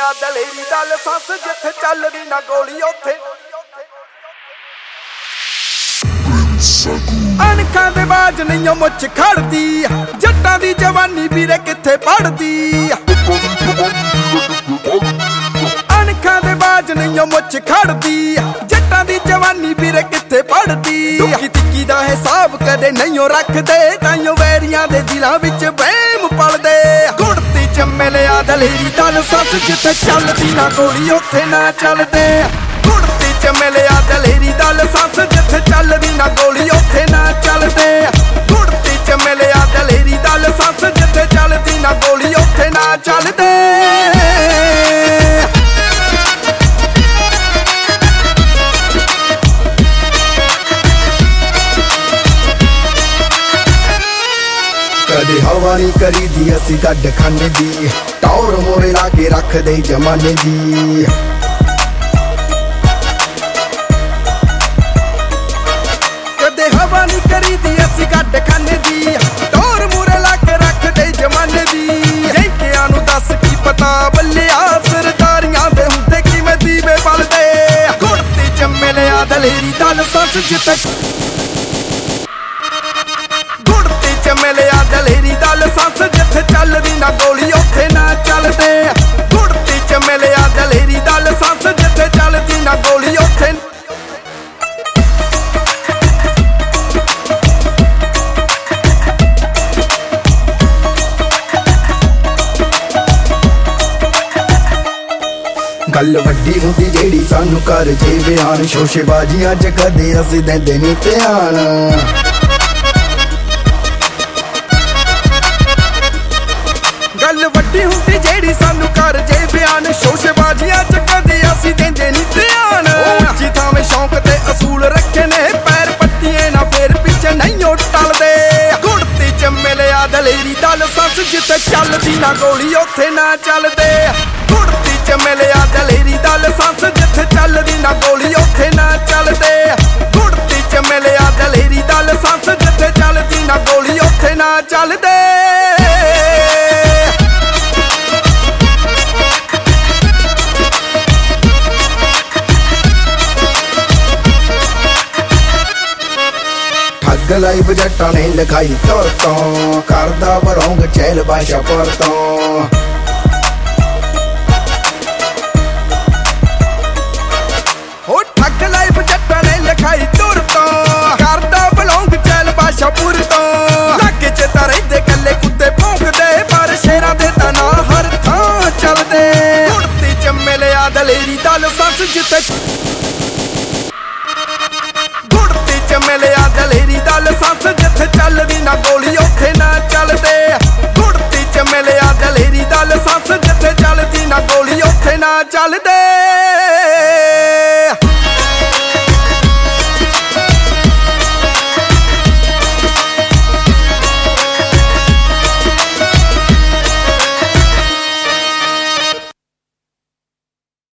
ਮਿਲਿਆ ਦਲੇਰੀ ਦਾ ਲਾਇਸੈਂਸ ਜਿੱਥੇ ਚੱਲਦੀ ਨਾ ਗੋਲੀ ਉੱਥੇ ਅਣਖਾਂ ਦੇ ਬਾਜ ਨਹੀਂ ਉਹ ਮੁੱਛ ਖੜਦੀ ਜੱਟਾਂ ਦੀ ਜਵਾਨੀ ਵੀਰੇ ਕਿੱਥੇ ਪੜਦੀ ਅਣਖਾਂ ਦੇ ਬਾਜ ਨਹੀਂ ਉਹ ਮੁੱਛ ਖੜਦੀ ਜੱਟਾਂ ਦੀ ਜਵਾਨੀ ਵੀਰੇ ਕਿੱਥੇ ਪੜਦੀ ਦੁੱਖੀ ਤਿੱਕੀ ਦਾ ਹਿਸਾਬ ਕਦੇ ਨਹੀਂ ਉਹ ਰੱਖਦੇ ਤਾਈਓ ਵੈਰੀਆਂ ਦੇ ਦਿਲਾਂ ਵਿੱਚ ਵਹਿਮ ਪਲਦੇ ਗੁੜਤੀ ਚ ਮਿਲਿਆ ਦਲੇਰੀ ਦਾ ਲਾਇਸੈਂਸ ਜਿੱਥੇ ਚੱਲਦੀ ਨਾ ਗੋਲੀ ਉੱਥੇ ਨਾ ਚੱਲਦੇ ਗੁੜਤੀ ਚ ਮਿਲਿਆ ਦਲੇਰੀ ਦਾ ਲਾਇਸੈਂਸ ਜਿੱਥੇ ਚੱਲਦੀ ਨਾ ਗੋਲੀ ਉੱਥੇ ਨਾ ਚੱਲਦੇ ਗੁੜਤੀ ਚ ਮਿਲਿਆ ਦਲੇਰੀ ਦਾ ਲਾਇਸੈਂਸ ਜਿੱਥੇ ਚੱਲਦੀ ਨਾ ਗੋਲੀ ਉੱਥੇ ਨਾ ਚੱਲਦੇ ਕਦੇ ਹਵਾ ਨਹੀਂ ਕਰੀਦੀ ਅਸੀਂ ਕੱਢ ਖਾਨੇ ਦੀ ਟੌਰ ਮੋਰੇ ਲਾ ਕੇ ਰੱਖਦੇ ਜਮਾਨੇ ਦੀ ਕਦੇ ਹਵਾ ਨਹੀਂ ਕਰੀਦੀ ਅਸੀਂ ਕੱਢ ਖਾਨੇ ਦੀ ਟੌਰ ਮੋਰੇ ਲਾ ਕੇ ਰੱਖਦੇ ਜਮਾਨੇ ਦੀ ਜੈਕਿਆਂ ਨੂੰ ਦੱਸ ਕੀ ਪਤਾ ਬੱਲਿਆ ਸਰਦਾਰੀਆਂ ਦੇ ਹੁੰਦੇ ਕਿਵੇਂ ਦੀਵੇ ਬਲਦੇ ਗੁੜਤੀ ਚ ਮਿਲਿਆ ਦਲੇਰੀ ਦਾ ਲਾਇਸੈਂਸ ਜਿੱਥੇ ਮਿਲਿਆ ਦਲੇਰੀ ਦਾ ਲਾਇਸੈਂਸ ਜਿੱਥੇ ਚੱਲਦੀ ਨਾ ਗੋਲੀ ਉੱਥੇ ਨਾ ਚੱਲਦੇ ਗੁੜਤੀ ਚ ਮਿਲਿਆ ਦਲੇਰੀ ਦਾ ਲਾਇਸੈਂਸ ਜਿੱਥੇ ਚੱਲਦੀ ਨਾ ਗੋਲੀ ਉੱਥੇ ਗੱਲ ਵੱਡੀ ਹੁੰਦੀ ਜਿਹੜੀ ਸਾਨੂੰ ਕਰ ਜੇ ਬਿਆਨ ਸ਼ੋਸ਼ੇਬਾਜ਼ੀਆਂ ਚ ਕਦੇ ਅਸੀਂ ਦਿੰਦੇ ਨਹੀਂ ਧਿਆਨ ਗੱਲ ਵੱਡੀ ਹੁੰਦੀ ਜਿਹੜੀ ਸਾਨੂੰ ਕਰ ਜੇ ਬਿਆਨ ਸ਼ੋਸ਼ੇਬਾਜ਼ੀਆਂ ਚ ਕਦੇ ਅਸੀਂ ਦਿੰਦੇ ਨਹੀਂ ਧਿਆਨ ਉੱਚੀ ਥਾਵੇਂ ਸ਼ੌਂਕ ਤੇ ਅਸੂਲ ਰੱਖੇ ਨੇ ਪੈਰ ਪੱਟੀਏ ਨਾ ਫੇਰ ਪਿੱਛੇ ਨਹੀਂ ਉਹ ਟਲਦੇ ਗੁੜਤੀ ਚ ਮਿਲਿਆ ਦਲੇਰੀ ਦਾ ਲਾਇਸੈਂਸ ਜਿੱਥੇ ਚੱਲਦੀ ਨਾ ਗੋਲੀ ਉੱਥੇ ਨਾ ਚੱਲਦੇ ਗੁੜਤੀ ਚ ਮਿਲਿਆ ਦਲੇਰੀ ਦਾ ਲਾਇਸੈਂਸ ਜਿੱਥੇ ਚੱਲਦੀ ਨਾ ਗੋਲੀ ਉੱਥੇ ਨਾ ਚੱਲਦੇ ਗੁੜਤੀ ਚ ਮਿਲਿਆ ਦਲੇਰੀ ਦਾ ਲਾਇਸੈਂਸ ਜਿੱਥੇ ਚੱਲਦੀ ਨਾ ਗੋਲੀ ਉੱਥੇ ਨਾ ਚੱਲਦੇ ਠੱਗ ਲਾਈਵ ਜੱਟਾਂ ਨੇ ਲਿਖਾਈ ਤੁਰ ਤੋਂ ਕਰਦਾ ਬਰੋਂਗ ਚੈਲ ਬਾਸ਼ਾ ਪਰ ਤੋਂ ਹੋ ਠੱਗ ਲਾਈਵ ਜੱਟਾਂ ਨੇ ਲਿਖਾਈ ਤੁਰ ਤੋਂ ਕਰਦਾ ਬਲੌਂਗ ਚੈਲ ਬਾਸ਼ਾ ਪੁਰ ਤੋਂ ਲੱਗੇ ਚ ਤਾਂ ਰਹਿੰਦੇ ਕੱਲੇ ਕੁੱਤੇ ਭੌਂਕਦੇ ਪਰ ਸ਼ੇਰਾਂ ਦੇ ਤਾਂ ਨਾ ਹਰ ਥਾਂ ਚੱਲਦੇ ਗੁੜਤੀ ਚ ਮਿਲਿਆ ਦਲੇਰੀ ਦਾ ਲਾਇਸੈਂਸ ਜਿੱਥੇ ਗੁੜਤੀ ਚ ਮਿਲਿਆ ਦਲੇਰੀ ਦਾ ਲਾਇਸੈਂਸ ਜਿੱਥੇ ਚੱਲਦੀ ਨਾ ਗੋਲੀ ਉੱਥੇ ਨਾ ਚੱਲਦੇ ਗੁੜਤੀ ਚ ਮਿਲਿਆ ਦਲੇਰੀ ਦਾ ਲਾਇਸੈਂਸ ਜਿੱਥੇ ਚੱਲਦੀ ਨਾ ਗੋਲੀ ਉੱਥੇ ਨਾ ਚੱਲਦੇ